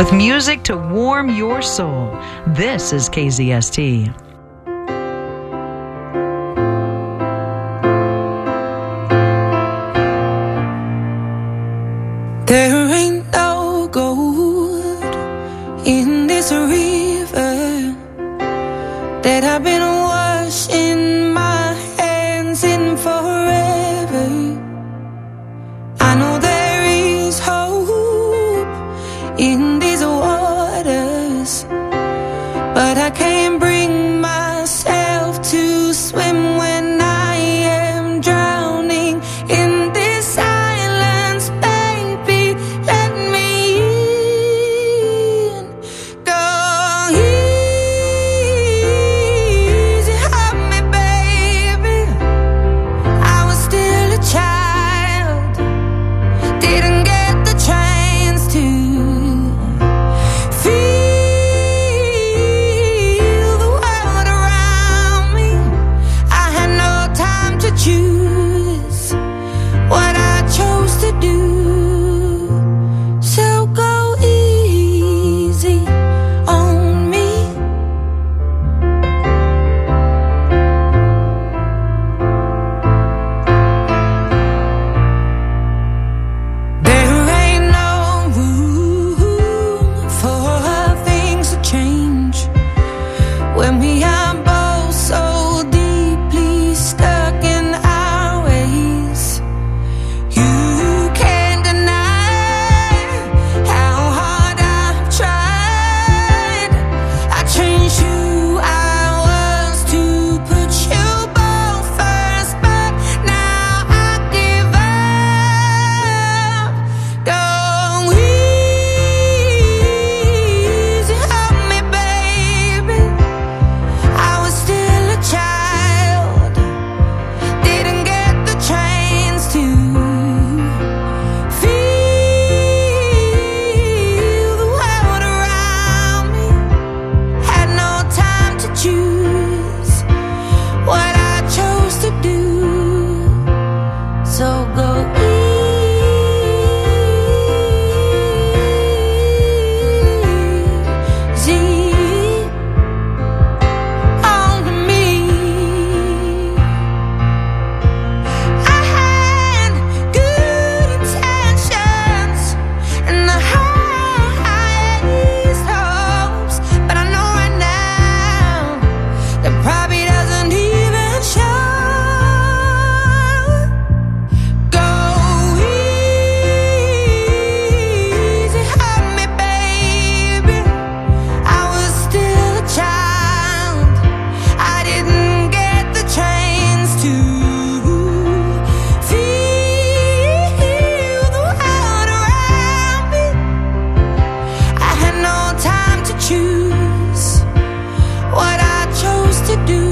with music to warm your soul. This is KZST. There ain't no gold in this river that I've been washing my hands in forever. I know there is hope in these waters, but I can't bring myself to swim when I am drowning in this silence. Baby, let me in. Go easy on me, baby. I was still a child, didn't get the chance to feel the world around me. I had no time to choose what I chose to do. So go easy on me. There ain't no room for things to change when we are both so deeply stuck in our ways. You can't deny how hard I've tried. I changed who I was to put you both first, but now I give up. Go easy on me, baby. I was still a child, didn't get the chance to feel the world around me. Had no time to choose what I chose to do. So go easy on me. I had good intentions and the highest hopes, but I know right now that probably doesn't even show. Go easy on me, baby. I was still a child, I didn't get the chance to feel the world around me. I had no time to choose what I chose to do.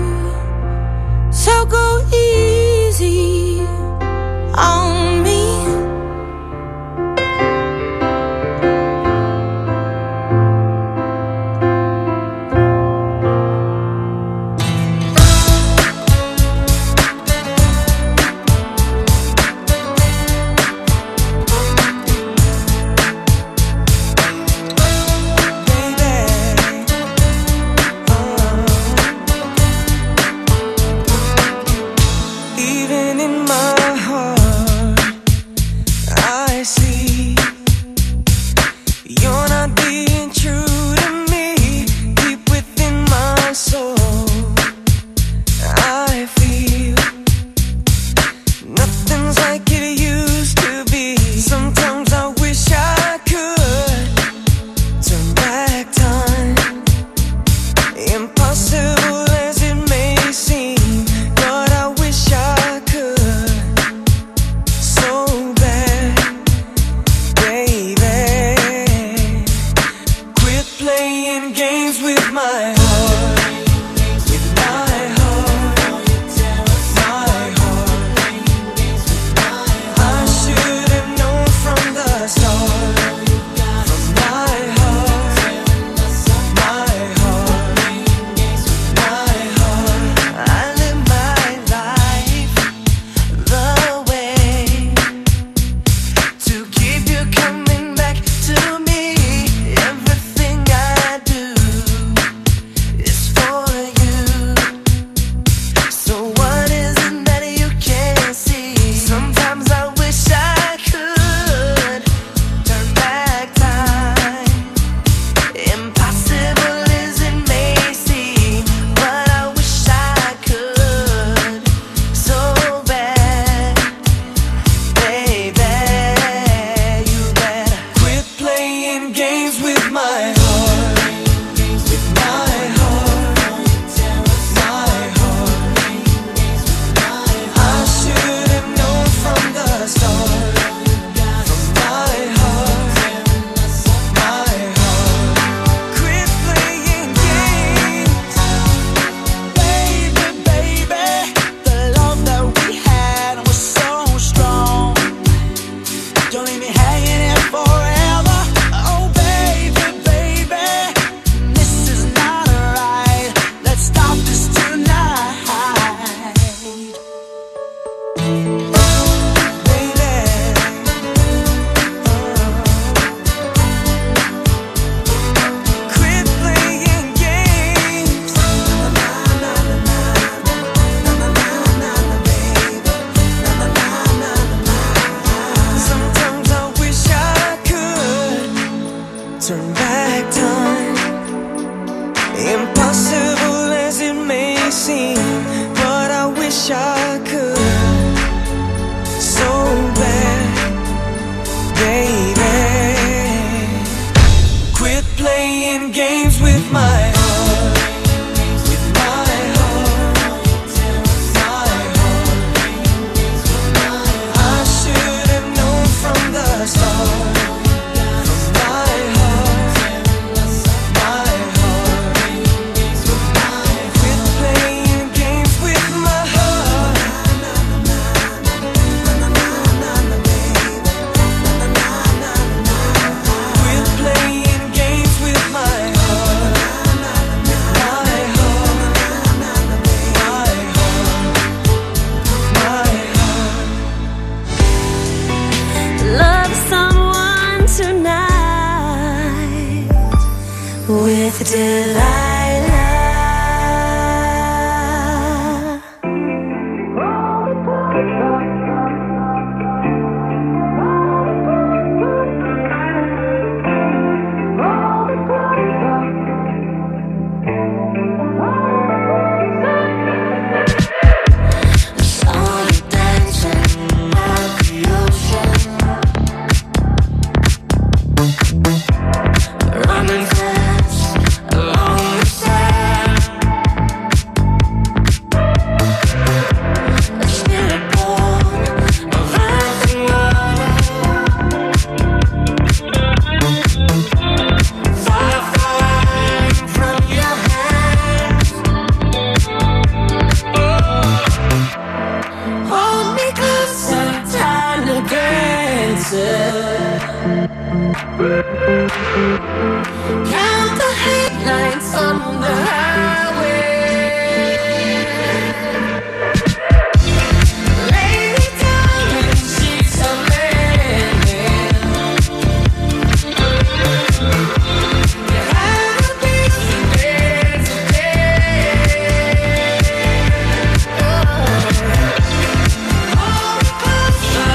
So go easy on me. Even in my heart, I see you're not being true to me. Deep within my soul, I feel nothing's like it used to be. Sometimes I wish I could turn back time. Impossible as it may seem, but I wish I could so bad, baby. Quit playing games with my heart, with my heart, my heart. I should have known from the start. From my heart, my heart, my heart. I live my life the way to keep you coming back to me. back time. Impossible as it may seem, but I wish I could so bad, baby. Quit playing games with my heart, with my heart, my heart. I should have known from the start. With Delilah. Count the headlights on the highway. Lay me down in sheets of linen. You had a piece of bed today. Hold me closer.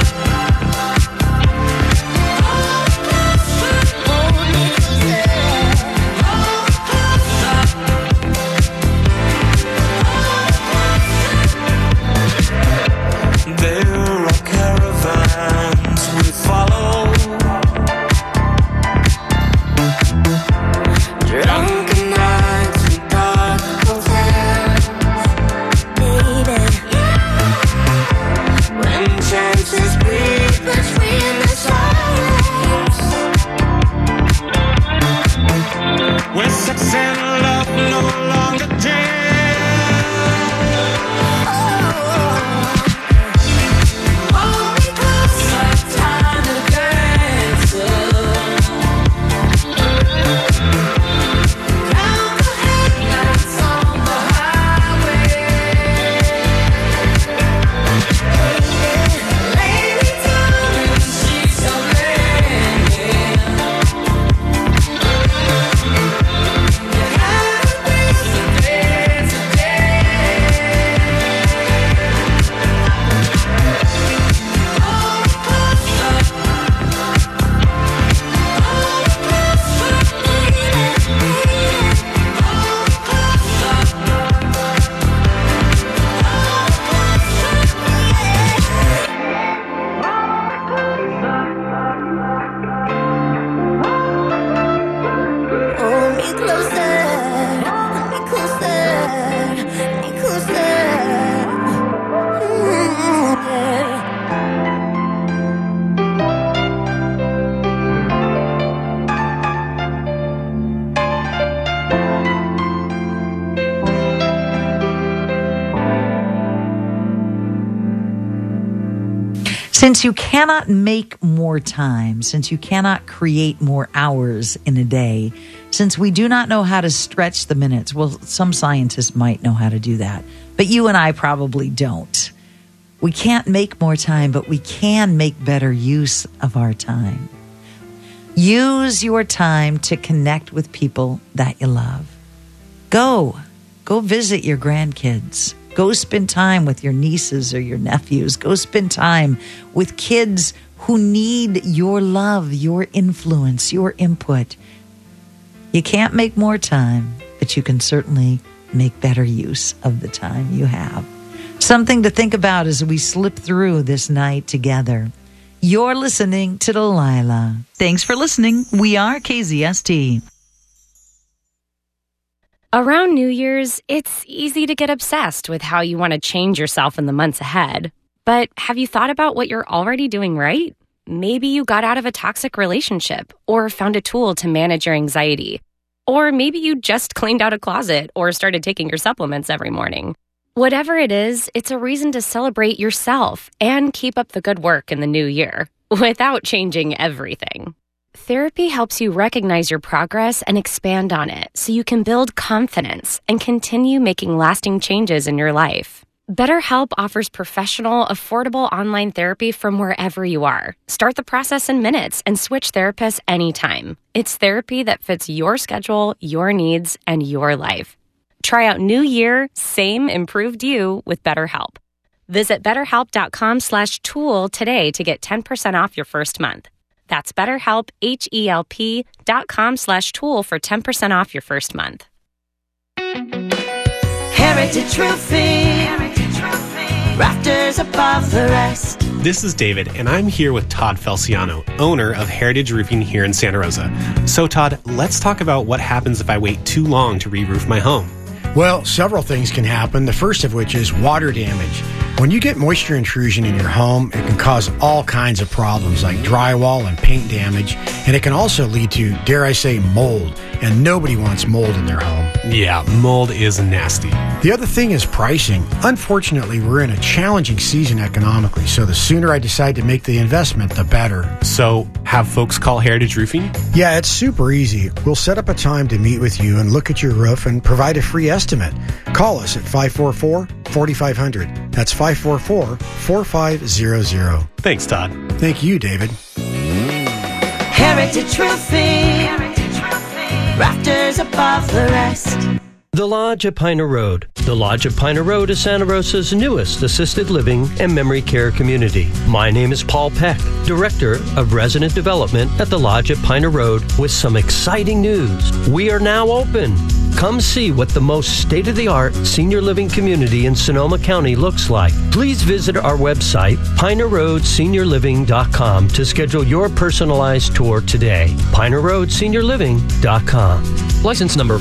When sex and love no longer jam. Hold me closer, time to dance. Count the headlights on the highway. Lay me down in sheets of linen. Since you cannot make more time, since you cannot create more hours in a day, since we do not know how to stretch the minutes, well, some scientists might know how to do that, but you and I probably don't. We can't make more time, but we can make better use of our time. Use your time to connect with people that you love. Go visit your grandkids. Go spend time with your nieces or your nephews. Go spend time with kids who need your love, your influence, your input. You can't make more time, but you can certainly make better use of the time you have. Something to think about as we slip through this night together. You're listening to Delilah. Thanks for listening. We are KZST. Around New Year's, it's easy to get obsessed with how you want to change yourself in the months ahead. But have you thought about what you're already doing right? Maybe you got out of a toxic relationship or found a tool to manage your anxiety. Or maybe you just cleaned out a closet or started taking your supplements every morning. Whatever it is, it's a reason to celebrate yourself and keep up the good work in the new year without changing everything. Therapy helps you recognize your progress and expand on it so you can build confidence and continue making lasting changes in your life. BetterHelp offers professional, affordable online therapy from wherever you are. Start the process in minutes and switch therapists anytime. It's therapy that fits your schedule, your needs, and your life. Try out New Year, Same Improved You with BetterHelp. Visit BetterHelp.com/tool today to get 10% off your first month. That's BetterHelp, HELP.com/tool for 10% off your first month. Heritage Roofing, rafters above the rest. This is David, and I'm here with Todd Felciano, owner of Heritage Roofing here in Santa Rosa. So, Todd, let's talk about what happens if I wait too long to re-roof my home. Well, several things can happen, the first of which is water damage. When you get moisture intrusion in your home, it can cause all kinds of problems like drywall and paint damage, and it can also lead to, dare I say, mold, and nobody wants mold in their home. Yeah, mold is nasty. The other thing is pricing. Unfortunately, we're in a challenging season economically, so the sooner I decide to make the investment, the better. So, have folks call Heritage Roofing? Yeah, it's super easy. We'll set up a time to meet with you and look at your roof and provide a free estimate. Call us at 544-4500. That's 544-4500. Thanks, Todd. Thank you, David. Heritage Roofing, rafters above the rest. The Lodge at Piner Road. The Lodge at Piner Road is Santa Rosa's newest assisted living and memory care community. My name is Paul Peck, Director of Resident Development at the Lodge at Piner Road, with some exciting news. We are now open. Come see what the most state-of-the-art senior living community in Sonoma County looks like. Please visit our website, pinerroadseniorliving.com, to schedule your personalized tour today. pinerroadseniorliving.com. License number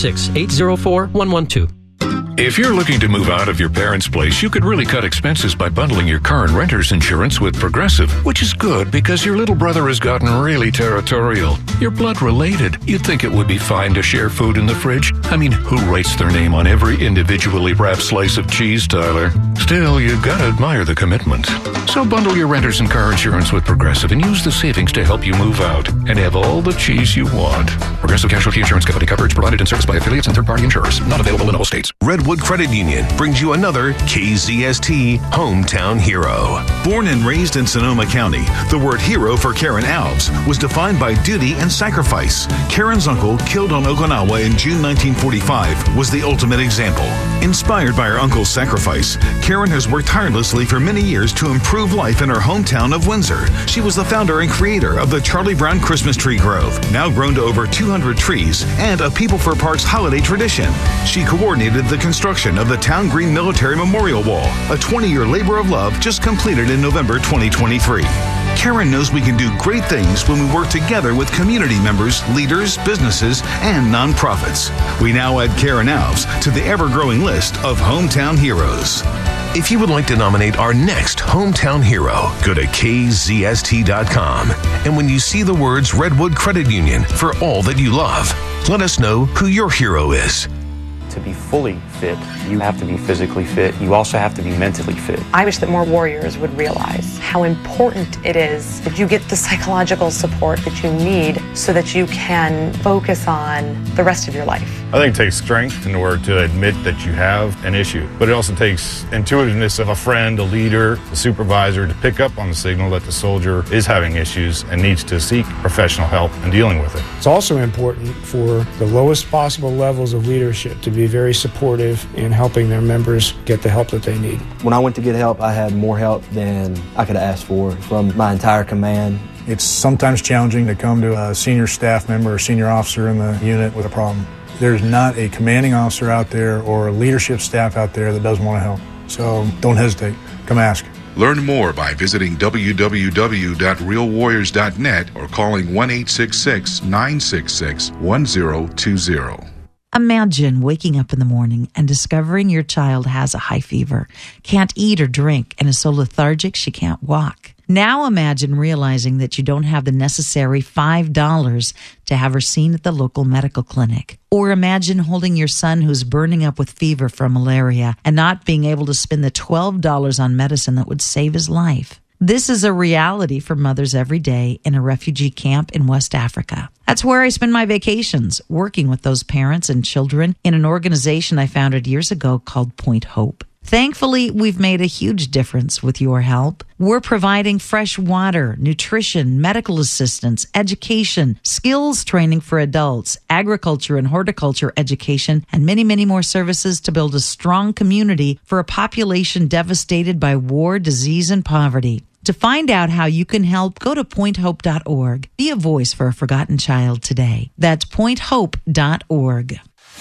496-804-112. If you're looking to move out of your parents' place, you could really cut expenses by bundling your car and renter's insurance with Progressive, which is good because your little brother has gotten really territorial. You're blood related. You'd think it would be fine to share food in the fridge. I mean, who writes their name on every individually wrapped slice of cheese, Tyler? Still, you gotta admire the commitment. So bundle your renter's and car insurance with Progressive and use the savings to help you move out and have all the cheese you want. Progressive Casualty Insurance Company. Coverage provided and serviced by affiliates and third-party insurers. Not available in all states. Redwood Credit Union brings you another KZST Hometown Hero. Born and raised in Sonoma County, the word hero for Karen Alves was defined by duty and sacrifice. Karen's uncle, killed on Okinawa in June 1945, was the ultimate example. Inspired by her uncle's sacrifice, Karen has worked tirelessly for many years to improve life in her hometown of Windsor. She was the founder and creator of the Charlie Brown Christmas Tree Grove, now grown to over 200 trees, and a People for Parks holiday tradition. She coordinated the construction of the Town Green Military Memorial Wall, a 20-year labor of love just completed in November 2023. Karen knows we can do great things when we work together with community members, leaders, businesses, and nonprofits. We now add Karen Alves to the ever-growing list of Hometown Heroes. If you would like to nominate our next Hometown Hero, go to KZST.com. And when you see the words Redwood Credit Union for all that you love, let us know who your hero is. To be fully fit, you have to be physically fit. You also have to be mentally fit. I wish that more warriors would realize how important it is that you get the psychological support that you need so that you can focus on the rest of your life. I think it takes strength in order to admit that you have an issue, but it also takes intuitiveness of a friend, a leader, a supervisor to pick up on the signal that the soldier is having issues and needs to seek professional help in dealing with it. It's also important for the lowest possible levels of leadership to be very supportive in helping their members get the help that they need. When I went to get help, I had more help than I could have asked for from my entire command. It's sometimes challenging to come to a senior staff member or senior officer in the unit with a problem. There's not a commanding officer out there or a leadership staff out there that doesn't want to help. So don't hesitate. Come ask. Learn more by visiting www.realwarriors.net or calling 1-866-966-1020. Imagine waking up in the morning and discovering your child has a high fever, can't eat or drink, and is so lethargic she can't walk. Now imagine realizing that you don't have the necessary $5 to have her seen at the local medical clinic. Or imagine holding your son who's burning up with fever from malaria and not being able to spend the $12 on medicine that would save his life. This is a reality for mothers every day in a refugee camp in West Africa. That's where I spend my vacations, working with those parents and children in an organization I founded years ago called Point Hope. Thankfully, we've made a huge difference with your help. We're providing fresh water, nutrition, medical assistance, education, skills training for adults, agriculture and horticulture education, and many, many more services to build a strong community for a population devastated by war, disease, and poverty. To find out how you can help, go to pointhope.org. Be a voice for a forgotten child today. That's pointhope.org.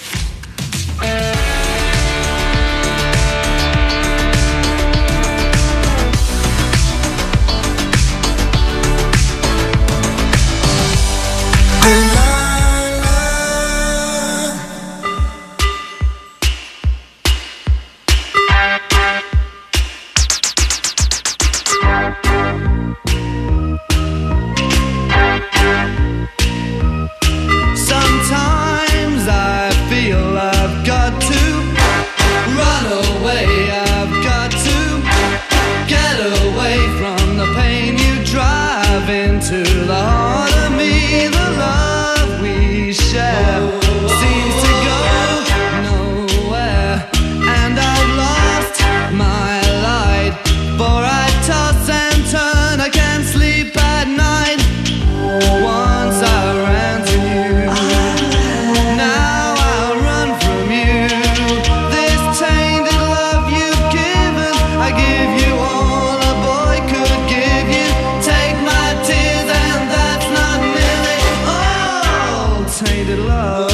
Sometimes I feel I've got to run away. I've got to get away from the pain you drive into the heart of me. The love we share seems to go nowhere, and I've lost my light, for I toss and turn, I can't sleep at night. Once I ran to you, now I'll run from you. This tainted love you've given, I give you all a boy could give you. Take my tears and that's not nearly all. Tainted love,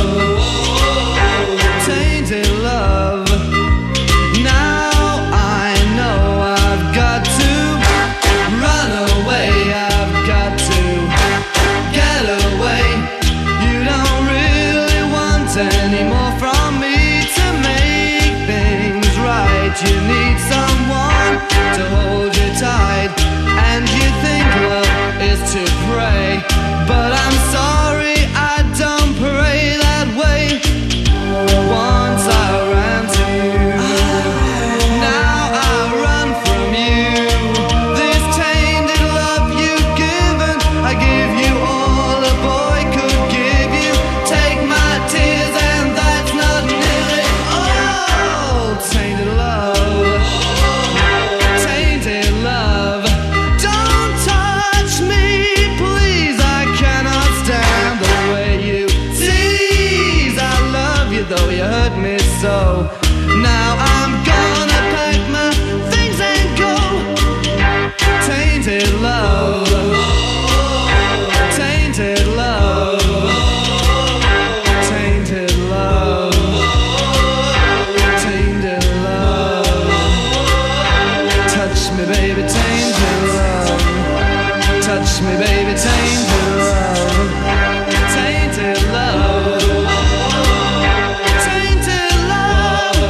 tainted love. Now I know I've got to run away. I've got to get away. You don't really want any more from me to make things right. You need someone to hold you tight, and you think love is to pray, but I'm sorry, I don't pray that way. Once I ran to you, now I run from you. This tainted love you've given, I give you all a boy could give you. Take my tears and that's not nearly all. Tainted love, tainted love. Don't touch me, please, I cannot stand the way you tease. I love you though you hurt me so. Now I'm gonna pack my things and go. Tainted love, tainted love, tainted love, tainted love. Touch me, baby, tainted love. Touch me, baby, tainted love. Tainted love, tainted love,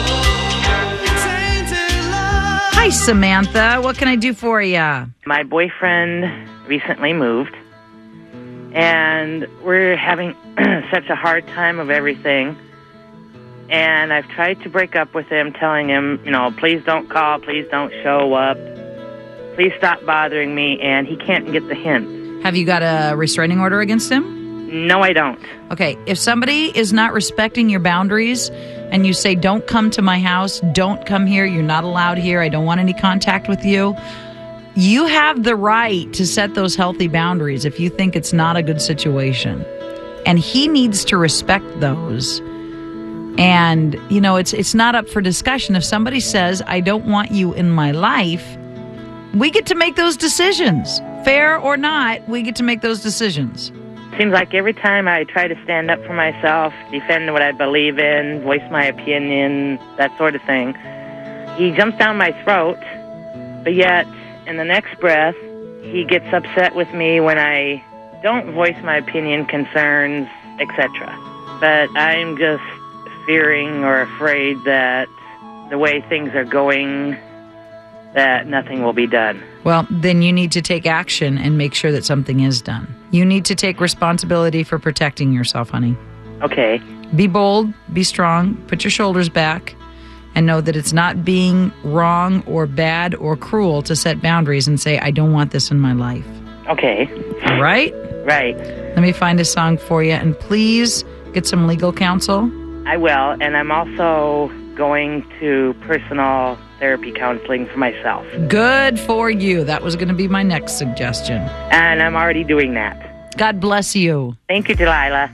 tainted love. Hi, Samantha. What can I do for you? My boyfriend recently moved, and we're having such a hard time of everything. And I've tried to break up with him, telling him, please don't call, please don't show up, please stop bothering me, and he can't get the hint. Have you got a restraining order against him? No, I don't. Okay, if somebody is not respecting your boundaries and you say, don't come to my house, don't come here, you're not allowed here, I don't want any contact with you, you have the right to set those healthy boundaries if you think it's not a good situation. And he needs to respect those. And, it's not up for discussion. If somebody says, I don't want you in my life, we get to make those decisions. Fair or not, we get to make those decisions. Seems like every time I try to stand up for myself, defend what I believe in, voice my opinion, that sort of thing, he jumps down my throat, but yet in the next breath, he gets upset with me when I don't voice my opinion, concerns, etc. But I'm just fearing or afraid that the way things are going, that nothing will be done. Well, then you need to take action and make sure that something is done. You need to take responsibility for protecting yourself, honey. Okay. Be bold, be strong, put your shoulders back, and know that it's not being wrong or bad or cruel to set boundaries and say, I don't want this in my life. Okay. Right? Right. Let me find a song for you, and please get some legal counsel. I will, and I'm also going to personal therapy counseling for myself. Good for you. That was going to be my next suggestion. And I'm already doing that. God bless you. Thank you, Delilah.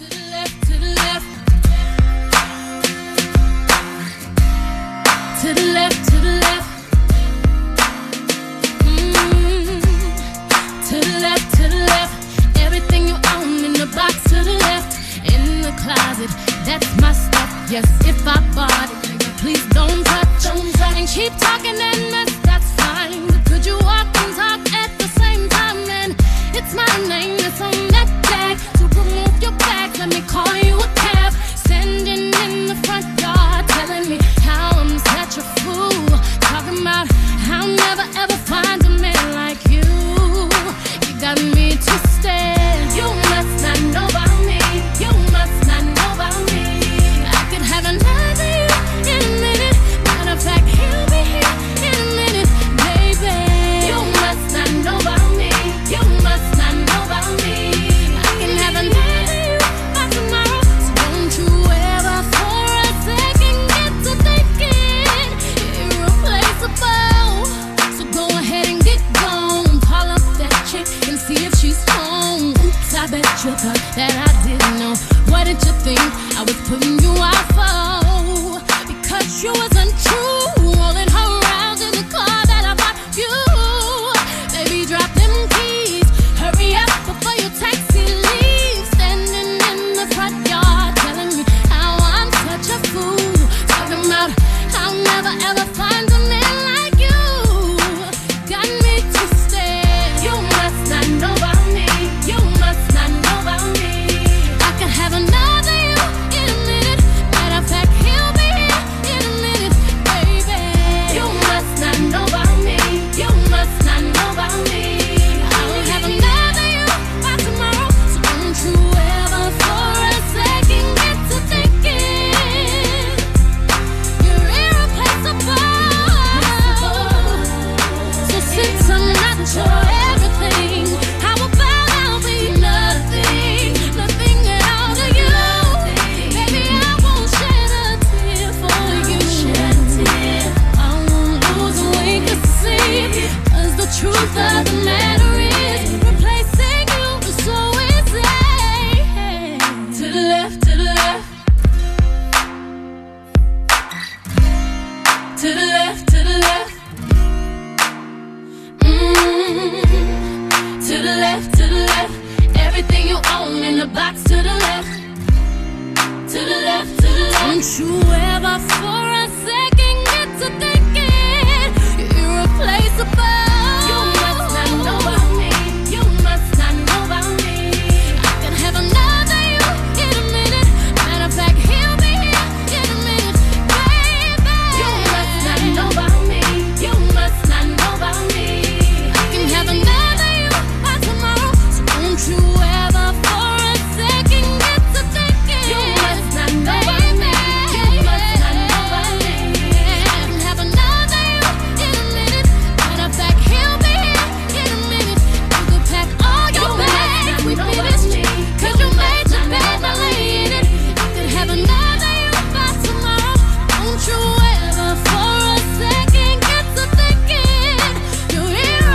To the left, to the left. To the left, to the left. Everything you own in the box to the left. In the closet, that's my stuff. Yes, if I bought it, please don't touch. And keep talking and that's fine. But could you walk and talk at the same time? And it's my name that's on that tag. So remove your bag, let me call you a cab. Standing in the front yard, telling me how I'm such a fool. Talking about how I'll never ever find a man like you. You got me twisted. You must not know about me. You must not know about me. I could have another you in a minute. Matter of fact, he'll be here in a minute, baby. You must not know about me. You must not know about me. I can have another you by tomorrow. So don't you ever for a second get to thinking irreplaceable. So go ahead and get gone. Call up that chick and see if she's home. Oops, I bet you thought that I didn't know. What did you think I was putting you out for? Because you wasn't true. Rolling her around in the car that I bought you. Baby, drop them keys. Hurry up before your taxi leaves. Standing in the front yard, telling me how I'm such a fool. Talking about how I'll never ever find a man like you. Got me twisted. You must not know about me. You must not know about me. I could have another you in a minute. Matter of fact, he'll be here in a minute, baby. You must not know about me. You must not know about me. I will have another you by tomorrow. So don't you ever for a second get to thinking you're irreplaceable. So since I'm not your everything, how about I'll be nothing, nothing at all to you? Baby, I won't shed a tear for you. I won't lose a wink of sleep. 'Cause the truth of the matter is, replacing you is so easy. To the left, to the left. To the left, to the left. To the left, to the left. Everything you own in the box to the left. To the left, to the left. Don't you ever for a second get to thinking you're irreplaceable. You must not know about me. You must not know about me. I can have another you in a minute. Matter of fact, he'll be here in a minute, baby. You must not know about me. You must not know about me. I can have another you by tomorrow. So don't you ever for a second get to thinking you must not know about me. You must not know about me. I can have another you in a minute. Matter of fact, he'll be here in a minute. You could pack all your bags. We finished me. 'Cause you made your bed, now lay in it. You could have another you by tomorrow. Don't you ever for a second get to thinking you're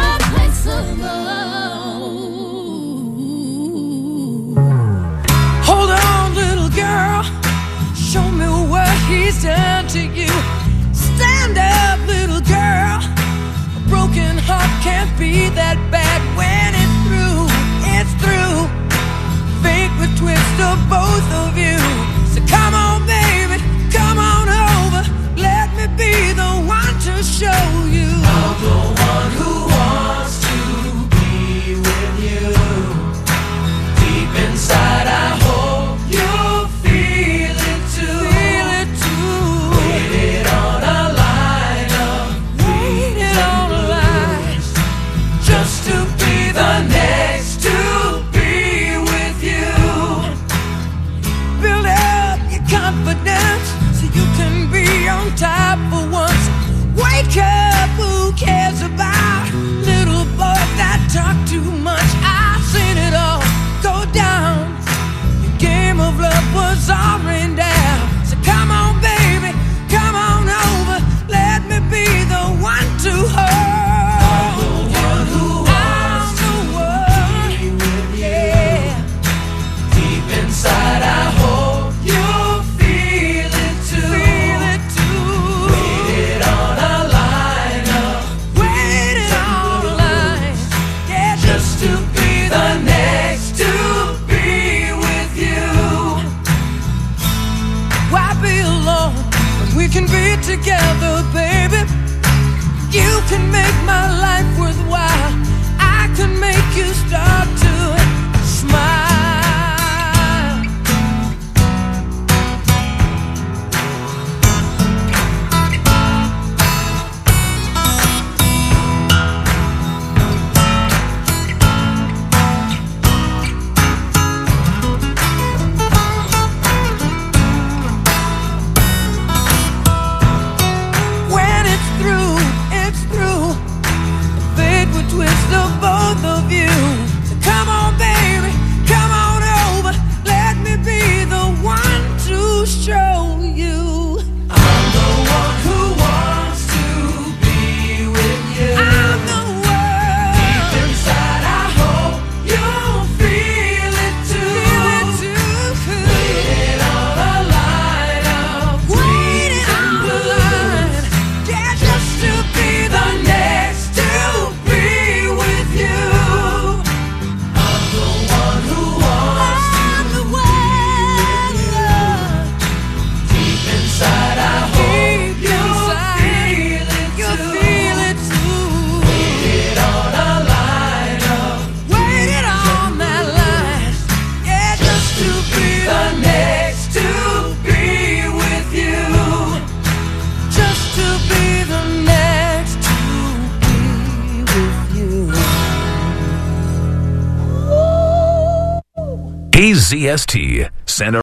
irreplaceable. Hold on, little girl. Show me what he's done to you. Stand up, little girl. A broken heart can't be that bad. When it's through. Fate would twist of both of you. So come on, baby, come on over. Let me be the one to show you. I'm the one who wants to be with you. Deep inside, I hope you'll feel it too. Feel it too. Waited on a line of waited on a line just to be the next to be with you. Build up your confidence so you can be on top for once. Wake up, who cares about little boys that talk too much? I've seen it all go down. Your game of love was all rained down. So come on, baby, come on over. Let me be the one to hold. I'm the one who wants to be with you. Deep inside, I hope you'll feel it too. Feel it too. Waited on a line up. Waited on a line. Yeah, just to be the next to be with you. Why be alone when we can be together, baby? You can make my life worthwhile. I can make you start to smile. When it's through. Fate would twist of both of you. So come on, baby, come on over. Let me be the one to show you. I'm the one who wants to be with you. I'm the one. Deep inside, I hope you'll feel it too. Feel it too. Waited on a line of waiting on the line. Yeah, just to be the next to be with you. I'm the one who wants to be with you. Deep inside, I hope you'll feel it too. Waited on a line up. Waited on that line. Yeah, just to be the next to be with you. Just to be the next to be with you. KZST, Santa